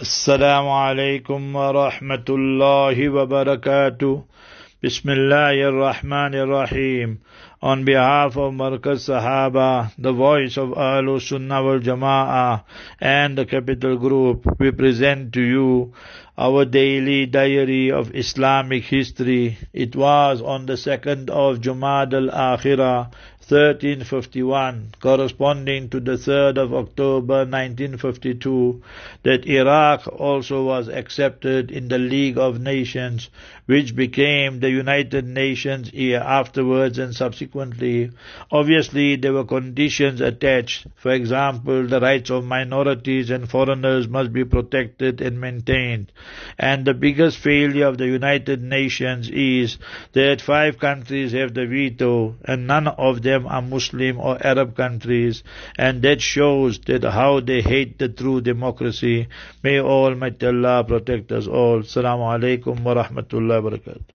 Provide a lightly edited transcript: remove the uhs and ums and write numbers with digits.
Assalamu alaikum wa rahmatullahi wa barakatuh. Bismillahir Rahmanir Rahim. On behalf of Markaz Sahaba, the voice of Ahlus Sunnah wal Jama'ah and the Capital Group, we present to you our daily diary of Islamic history. It was on the 2nd of Jumad al-Akhirah, 1351, corresponding to the 3rd of October 1952, that Iraq also was accepted in the League of Nations, which became the United Nations year afterwards and subsequently. Obviously, there were conditions attached. For example, the rights of minorities and foreigners must be protected and maintained. And the biggest failure of the United Nations is that 5 countries have the veto and none of them are Muslim or Arab countries, and that shows that how they hate the true democracy. May Almighty Allah protect us all. Assalamu alaikum wa rahmatullahi wa barakatuh.